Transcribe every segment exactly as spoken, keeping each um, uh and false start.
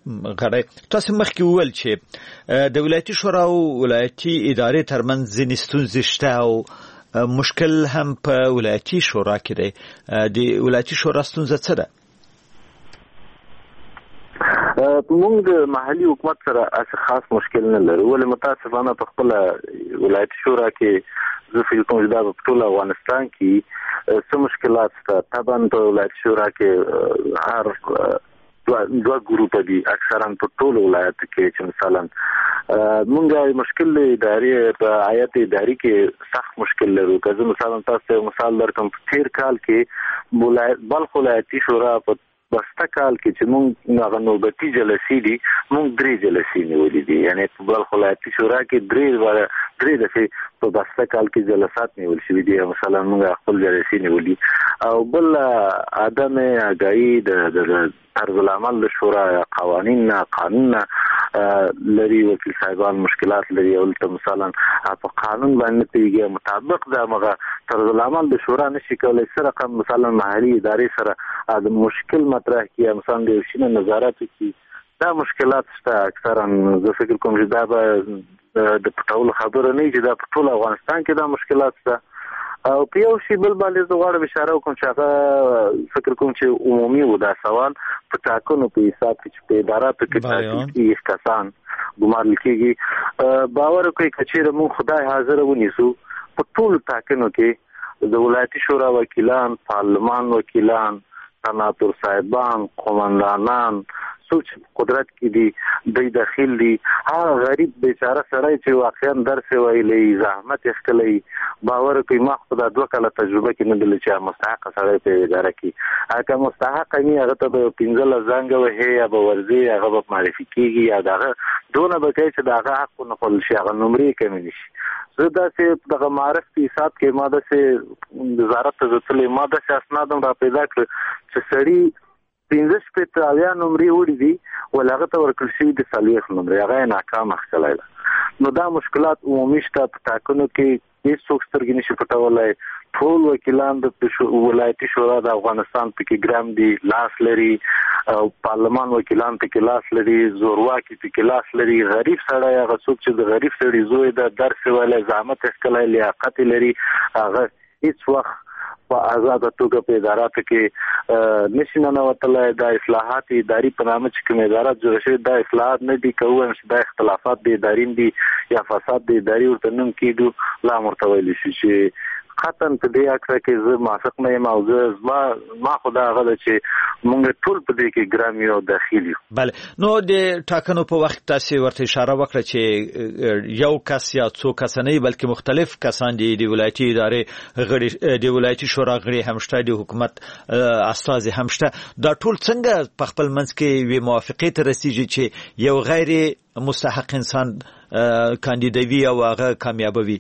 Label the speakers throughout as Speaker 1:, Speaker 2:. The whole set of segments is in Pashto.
Speaker 1: غړي. تاسو مخکې وویل چې د ولایتي شورا او ولایتي ادارې ترمنځ ځینې ستونزې شته او مشکل هم په ولایتي شورا کې دی. د ولایتي شورا ستونزه څه ده؟
Speaker 2: موږ د محلي حکومت سره اساس خاص مشکل نه لرو، ولې متاسفانه په خپل ولایتي شورا کې زه فکر کوم چې دا په ټول افغانستان کې څه مشکلات شته. طبعا په ولایتي شورا کې هر دوه ګروپ دي اکثرا په ټول ولایت کې، چې مثلا مونږه مشکل د ادارې په آیت اداري کې سخت مشکل لرو. که زه مثلا تاسو مثال درکم، په تیر کال کې بلخ ولایتي شورا په بسته کال کې چې مونږ هغه نوبتي جلسې دي مونږ درې جلسې نیولې دي، یعنی په بلخ ولایتي شورا کې درې درې دفعې په بسته کال کې جلسات نیول شوي دي. مثلا مونږ خپل جلسې نیولې. او بل عدم آگاهي د طرز العمل د شورا قوانین قانون لري، وکیل صاحبان مشکلات لري، او ته مثلا په قانون باندې پیږي مطابق دا مغه طرز العمل د شورا نشي کولای سره کوم مثلا محلي ادارې سره د مشکل مطرح کیه مثلا د شینه نظارت کی. دا مشکلات شته اکثرا. زه فکر کوم چې دا به د پټول خبره نه چې دا په ټول افغانستان کې دا مشکلات شته. او په یو شی بل باندې زه غواړم اشاره وکړم چې هغه فکر کوم چې عمومي و دا سوال په ټاکنو په حساب کې په اداراتو کې ټاکل کېږي کسان ګمارل کېږي. باور کوي چې چیرې موږ خدای حاضر ونیسو په ټول ټاکنو کې د ولایتي شورا وکیلان، پارلمان وکیلان، سناتور صاحبان، قومندانان څوک قدرت کې دي د داخل دي، هغه غریب بیچاره سړی چې واقعا درس ویلی زحمت یې باور کوي ما خو دا دوه کاله تجربه کې نه دي چې مستحق سړی په اداره کې هغه مستحق نه هغه ته په پنځله زنګ وهي یا به ورځي هغه به معرفي کېږي یا دغه دونه به کوي چې دغه حق نه خپل شي هغه نمرې کمی نشي. زه داسې دغه معرف په حساب کې ما داسې وزارت ته ځتلې ما داسې اسناد را پیدا کړ چې سړي پنځه شپېته اویا نمرې وړي دي ول هغه ته ورکړل شوي د څلوېښت نمرې هغه یې ناکامه ښکلی ده. نو دا مشکلات عمومي شته په ټاکنو کې، هېڅوک سترګې نشي پټولی. ټول وکیلان د ولایتي شورا د افغانستان پکې ګرام دي، لاس لري، او پارلمان وکیلان پکې لاس لري، زورواکي پکې لاس لري. غریب سړی هغه څوک چې د غریب سړي زوی د درس ویلی زحمت یې ښکلی لیاقت لري هغه هېڅ وخت په آزاده توګه په اداراتو کې نشي ننوتلی. دا اصلاحات اداري په نامه چې کوم ادارات جوړ شوي دا اصلاحات نه دي، که ووایم چې دا اختلافات د ادارین دي یا فساد د اداري ورته نوم کېږدو لا هم ورته ویلی شي چې قطعا په دې اکثر کې زه موافق نه یم. او زه ما خو دا هغه ده چې موږ ټول په دې کې ګرام یو داخل یو.
Speaker 1: بله، نو د ټاکنو په وخت تاسې ورته اشاره وکړه چې یو کس یا څو کسه نه بلکې مختلف کسان دي د ولایتي ادارې غړي، د ولایتي شورا غړي هم شته، د حکومت استازي هم شته. دا ټول څنګه په خپل منځ کې یوې موافقې ته رسیږي چې یو غیر مستحق انسان کاندیدوي او هغه کامیابوي؟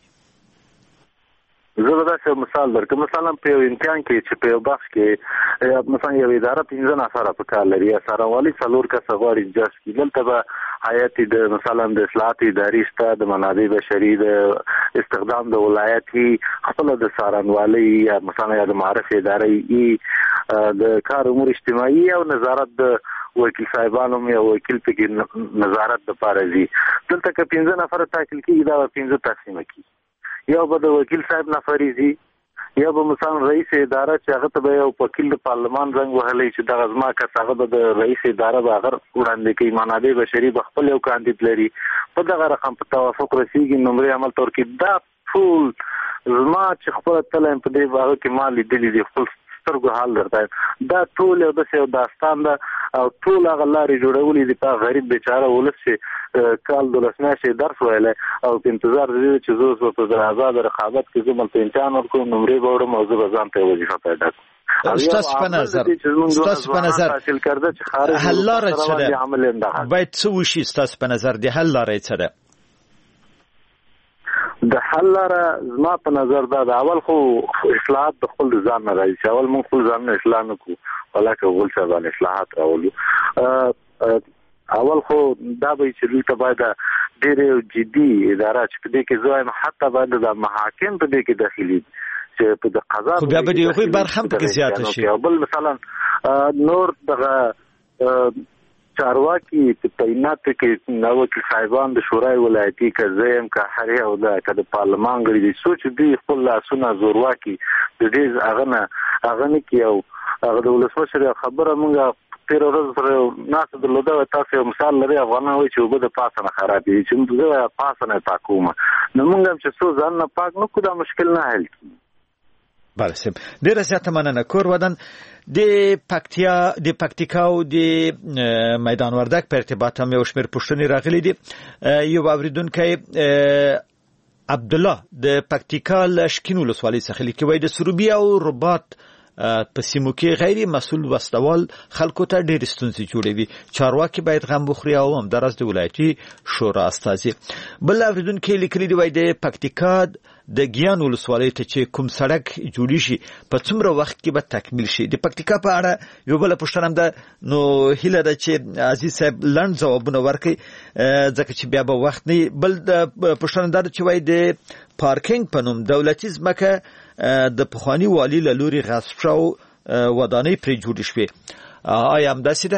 Speaker 2: زه به داسې مثال درکړم. مثلا په یو امتحان کې چې په یو بخش کې مثلا یو اداره پنځه نفره په کار لري یا څارنوالي څلور کسه غواړي جج کړي، دلته به هیئت د مثلا د اصلاحات اداري شته، د منابع بشري، د استخدام د ولایتي خپله د څارنوالي یا مثلا یا د معرف ادارې د کار امور اجتماعي او نظارت د وکیل صاحبانو یا وکیل پکې نظارت دپاره ځي. دلته که پنځه نفره ټاکل کېږي دا به پنځه تقسیمه کېږي. یا به د وکیل صاحب نفرې ځي یا به مثلا رئیس اداره چې هغه ته به یو وکیل د پارلمان زنګ وهلی چې دغه زما کس هغه به د رئیس اداره به هغه وړاندې کوي، منابع بشري به خپل یو کاندید لري، په دغه رقم په توافق رسېږي، نمرې عمل ته ورکړي. دا ټول زما چې خپله تله یم په دې هغه کې ما لیدلي دي، خپل سترګو حال درته دا ټول یو داسې یو داستان ده او ټول هغه لارې جوړولې دي په غریب بیچاره ولس چې کال دولس میاشتې درس ویلی او په انتظار د دې چې زه اوس په آزاد رقابت کې زه ملته امتحان ورکړم، نمرې به وړم او زه به ځان ته یې وظیفه پیدا کړم.
Speaker 1: ستاسو په نظر ستاسو په نظر حل لاره څه ده؟ باید څه وشي ستاسو په نظر د حل لاره څه ده؟
Speaker 2: د حل لاره زما په نظر دا د اول خو اصلاحات د خپل ځان نه راځي چې اول موږ خپل ځان نه اصلاح نه کړو ولاکه غول صاحبان اصلاحات راولو. اول خو دا به چې دلته باید ډېرې جدي اداره چې په دې کې زه وایم حتی باید د محاکم په دې کې داخلي چې په د قضا
Speaker 1: خو بیا به د هغوی برخه هم پکې زیاته شي.
Speaker 2: بل مثلا نور دغه چارواکي په تعینات کې نو کې صاحبان د شورای ولایتي کزم که هر یو د د پارلمان غړي دي سوچ دی خپل لاسونه زورواکي د دې اغنه اغنه کې او هغه د ولسمشر خبره مونږه تیر ورځ سره ناس درلوده تاسو مثال لري افغانان وي چې وبد پاسه نه خراب دي چې موږ پاسه نه پاکومه نو موږ چې څو ځان نه پاک نو کومه مشکل نه حل
Speaker 1: بله سم ډیره زیاته مننه کور ودان د پکتیا د پکتیکا او د میدان وردک په ارتباط هم یو شمېر پوښتنې راغلي دي یو اوریدونکی عبد الله د پکتیکا لشکین ولسوالۍ څخه لیکي وایي د سروبي او رباط په سیمو کې غیر مسؤل وسوال خلکو ته ډېر ستونزې جوړوي چارواکي باید غم بخوري او هم درز د ولایتي شورا استازي بل اوریدونکي لیکلي دی وایي د پکتیکا د ګیان ولسوالۍ ته چې کوم سړک جوړی شي په څومره وخت کې به تکمیل شي د پکتیکا په اړه یو بل پوښتنه هم ده نو هیله ده چې عزیز صاحب لنډ ځوابونه ورکړي ځکه چې بیا به وخت نه بل پوښتنه ده چې وایي د پارکینګ په نوم دولتي ځمکه د پخوانی والی له لوري غصب شو ودانۍ پرې جوړې شوې آیا همداسې ده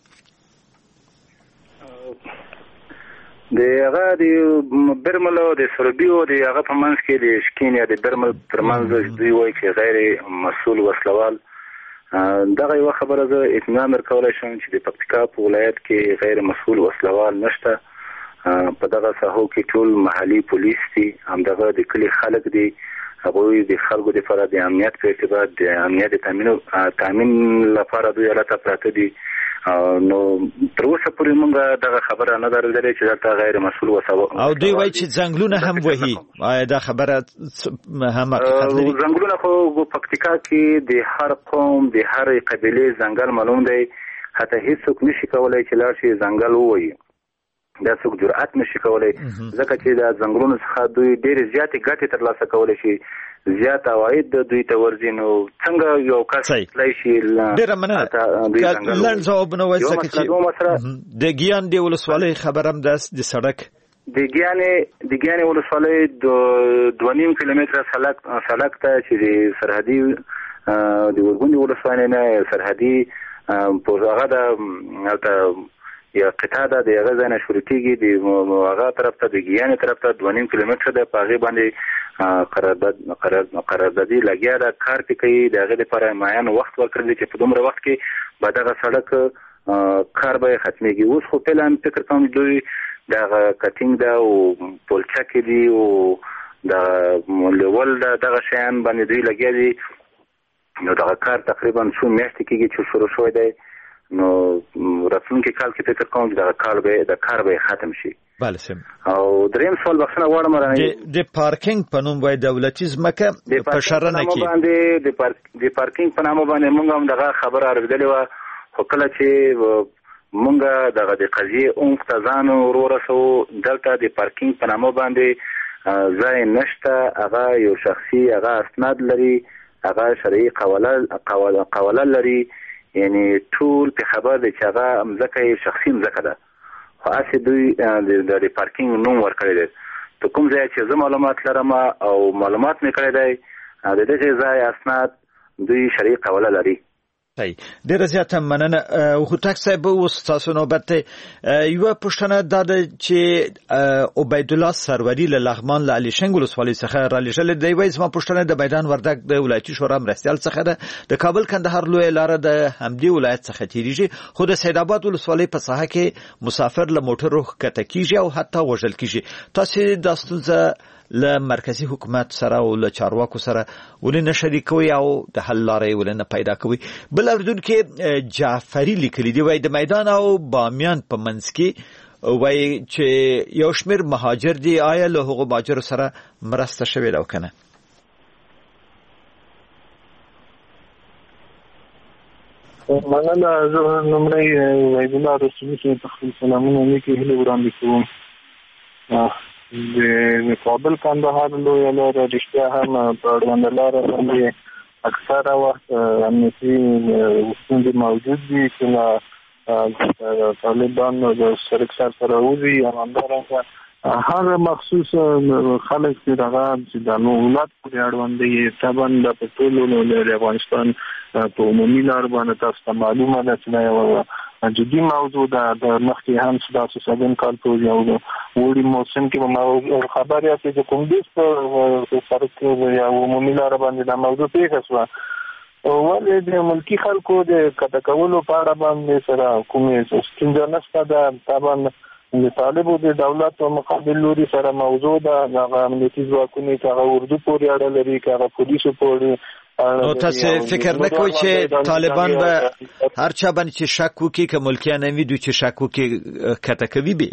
Speaker 3: د هغه د برمل او د سروبي او د هغه په منځ کې د شکین یا د برمل تر منځ دوی وایي چې غیر مسؤل وسلوال دغه یو خبره زه اطمینان ورکولی شم چې د پکتیکا په ولایت کې غیر مسؤل وسلوال نشته په دغه ساحو کې ټول محلي پولیس دي همدغه د کلي خلک دي هغوی د خلکو لپاره د امنیت په ارتباط د امنیت تامین تامین لپاره دوی الته پراته دي نو تر اوسه پورې موږ دغه خبره نه ده اورېدلې چې دلته غیر مسؤل وسوال
Speaker 1: او دوی وایي چې ځنګلونه هم وهي آیا دا خبره هم حقیقت لري
Speaker 3: ځنګلونه خو په پکتیکا کې د هر قوم د هر قبیلې ځنګل معلوم دی حتی هیڅوک نشي کولی چې لاړ شي ځنګل ووهي دا څوک جرأت نشي کولی ځکه چې د ځنګلونو څخه دوی ډېرې زیاتې ګټې ترلاسه کولی شي زیات عواید د دوی ته ورځي نو څنګه یو کس تللی شي
Speaker 1: ډېره مننه لنډ ځوابونه وایي ځکه چې د ګیان د ولسوالۍ خبر هم ده د سړک
Speaker 3: د ګیانې د ګیانې ولسوالۍ دوه نیم کیلومتره سړک سړک ته چې د سرحدي د ورغونډې ولسوالۍ نه سرحدي په هغه د یا قطعه ده د هغه ځای نه شروع کېږي د هغه طرف ته د ګیانې طرف ته دوه نیم کیلومتره ده په هغې باندې قراردادي لګیا ده کار پې کوي د هغې دپاره معین وخت ورکړی دی چې په دومره وخت کې به دغه سړک کار به یې ختمېږي اوس خو فعلا فکر کوم دوی دغه کټینګ ده او پولچکې دي او د لیول ده دغه شیان باندې دوی لګیا دي نو دغه کار تقریبا څو میاشتې کېږي چې شروع شوی دی نو راتلونکي کال کې فکر کوم چې دا کار به د کار به ختم شي
Speaker 1: بله سم
Speaker 3: او دریم سوال بخښنه غواړم
Speaker 1: رانه د پارکینګ په نوم وای دولتي ځمکه په شرنه کې
Speaker 3: باندې د پارک د پارکینګ په نامه باندې موږ هم دغه خبره اورېدلې وه خو کله چې موږ دغه د قضیې عمق ته ځان ورورسو دلته د پارکینګ په نامه باندې ځای نشته هغه یو شخصي هغه اسناد لري هغه شرعي قواله قواله لري یعنی ټول په خبر دی چې هغه مځکه یې شخصي مځکه ده خو هسې دوی د پارکینګ نوم ورکړی دی په کوم ځای چې زه معلومات لرم او معلومات مې کړی دی د دغې ځای اسناد دوی شرعي قواله لري
Speaker 1: ډېره زیاته مننه هوتک صاحب اوس تاسو نوبت یوه پوښتنه دا ده چې عبیدالله سروري له لغمان له علیشنګ ولسوالۍ څخه رالیږلې دی وایي زما پوښتنه د میدان وردک د ولایتي شورا مرستیال څخه ده د کابل کندهار لویه لاره د همدې ولایت څخه تېرېږي خو د سید آباد ولسوالۍ په ساحه کې مسافر له موټرو ښکته کېږي او حتی وژل کېږي تاسې دا ستونزه له مرکزي حکومت سره او له چارواکو سره ولې نه شریکوي او د حل لارې ولې نه پیدا کوي بل اوریدونکي جعفري لیکلي دی وایي د میدان او بامیان په منځ کې وایي چې یو شمېر مهاجر دي آیا له هغو مهاجرو سره مرسته شوې ده او که نه
Speaker 4: مننه زه لومړی عبیدالله رسولي صاحب ته خپل سلامونه نیکې هیلې وړاندې کوم د کابل کندهار لویه لاره رښتیا هم په اړونده لاره باندې اکثره وخت امنیتي ستونزې موجود دي چې له طالبان د سرک سر سره وځي او همدارنګه هغه مخصوص خلک چې دغه چې د مولات پورې اړوند دي طبعا د په ټولو د افغانستان په عمومي لار باندې تاسو ته معلومه ده چې دا یوه جدي موضوع ده د مخکې هم ستاسو سبن کال په یو وړي موسم کې ما خبرې اترې چې کوم دې په سره کې یو عمومي لار باندې دا موضوع پیښه شوه ولې د ملکی خلکو د کټه کولو په اړه باندې سره کومې ستونزه نشته ده. طبعا د طالبو د دولت په مقابل لوري سره موضوع ده هغه امنیتي ځواکونه هغه اردو پورې اړه لري هغه پولیسو پورې.
Speaker 1: نو تاسو فکر نه کوئ چې طالبان به هر چا باندې چې شک وکړي که ملکیان وي دوی چې شک وکړي کټه کوي به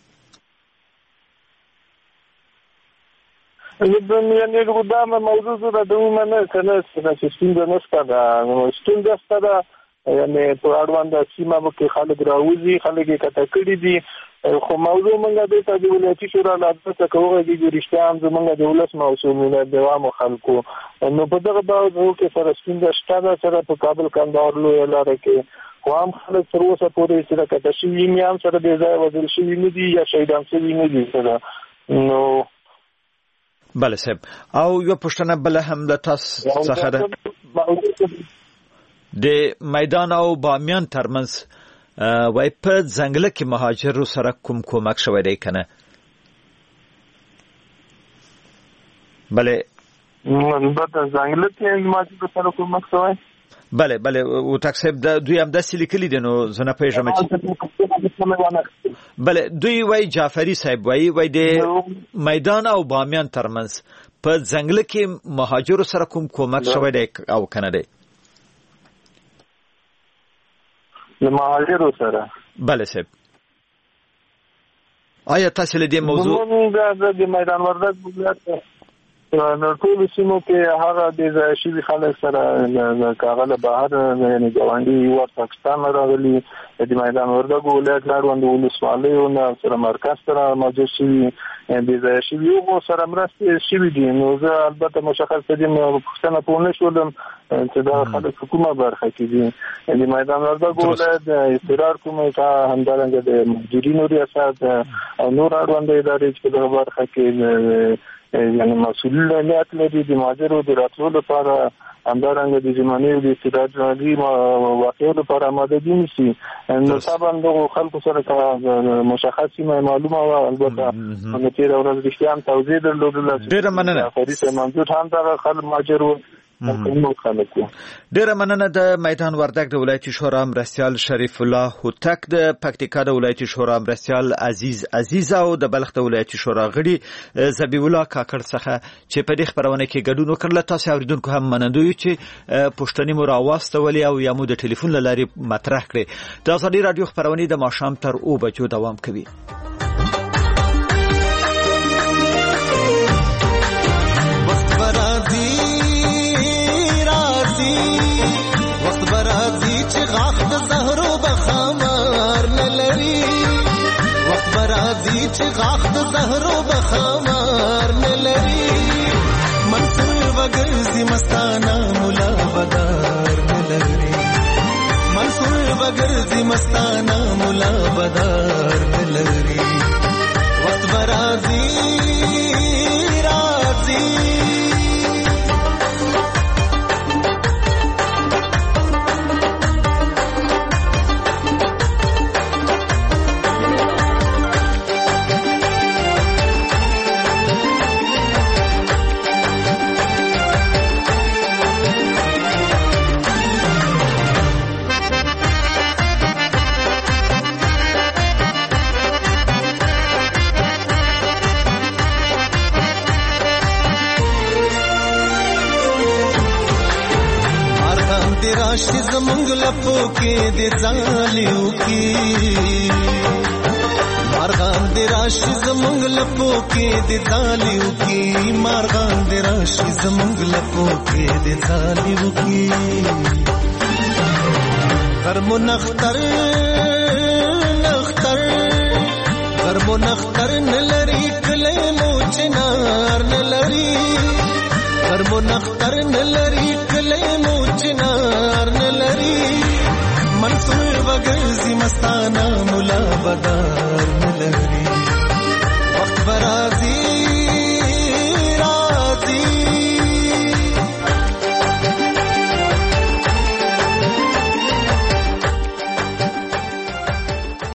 Speaker 4: یعنی دا موضوع زه د ومنه کنه چې ستونزه نشته ده ستونزه شته ده یعنی په اړوند سیمه کې خلک راوځي خلک یې کټه کړي دي خو موضوع موږ د ته د ولایتي شورا له تاسو کوغه دي رښتیا هم زموږ د ولس مسؤلینه د عوامو خلکو نو په دغه باندې کې سره ستونزه شته ده سره په کابل کندهار لوی لاره کې خو هم خلک تر اوسه پورې سره کټه شوي نه هم سره د ځای وزل شوي نه دي یا شهیدان شوي نه دي سره نو
Speaker 1: بله صاحب او یو پښتنه بل هم د تاسو څخه ده د میدان او بامیان ترمنځ وای په ځنګل کې مهاجرو سره کوم کومک شوی دی کنه بله
Speaker 4: البته ځنګل کې مهاجرو سره کومک شوی
Speaker 1: بله بله او تکسب د دوی هم داسې لیکلي دي نو زه نه پوهېږم چې بله دوی وای جعفري صاحب وای وای د میدان او بامیان ترمنځ په ځنګل کې مهاجرو سره کوم کومک شوی دی او کنه دی
Speaker 4: د مهاجرو سره
Speaker 1: بله صاحب آیا تاسو له دې موضوع
Speaker 4: د میدان وردګ ولایت نو ټول سیمو کې هغه د ځایشي خلک سره د کاغله بهر یعنی ګاونډي ور پاکستان راغلي د میدان وردګ ولایت لاروند ولسوالۍ او سره مرکز سره موجود شي د ځایشي یو سره مرسته شي دي نو زه البته مشخص دي پښتنه په نه شولم چې دا خلک حکومت برخه کوي د میدان وردګ ولایت د استقرار کومه کا همدارنګه د مدیرینو ریاست او نور اړوند ادارې چې د برخه کې یعنی مسؤلیت لري د مهاجرو د راتلو لپاره همدارنګه د زماني او د استراتیژي واقعو لپاره آماده دي نشي نو طبعا د خلکو سره مشخصي معلومه او البته په تیر ورځ د شیام توضیح درلودل
Speaker 1: ډیره مننه
Speaker 4: فرید منظور هم دا خلک مهاجرو
Speaker 1: ډیره مننه د میدان وردګ د ولایتي شورا مرستیال شریف الله هوتک د پکتیکا د ولایتي شورا مرستیال عزیز عزیز او د بلخ د ولایتي شورا غړي ذبیح الله کاکړ څخه چې په دې خبرونه کې ګډون وکړل. تاسو اوریدونکو هم منندوی چې پښتني مو راوستولې او یا مو د ټلیفون لارې مطرح کړې. د ازادي رادیو خبرونه د ماښام تر او بجو دوام کوي.
Speaker 5: وخت برازي چې غاخ د زهرو بخمار نه لري وخت برازي چې غاخ د زهرو بخمار نه لري منصور وګرځي مستانه مولا بدار نه لري منصور وګرځي مستانه مولا بدار نه لري وخت برازي راځي راشي زمونږ لپو کې د ځالیو کې مارغان د راشي زمونږ لپو کې د ځالیو کې مارغان د راشي زمونږ لپو کې د ځالیو کې غرمو نختر نختر غرمو نختر نلري کله مو چنار نلري غرمو نختر نلري کله مو چنار نلري منصور وګرځي مستانه مولا بدار نلري وخت برازي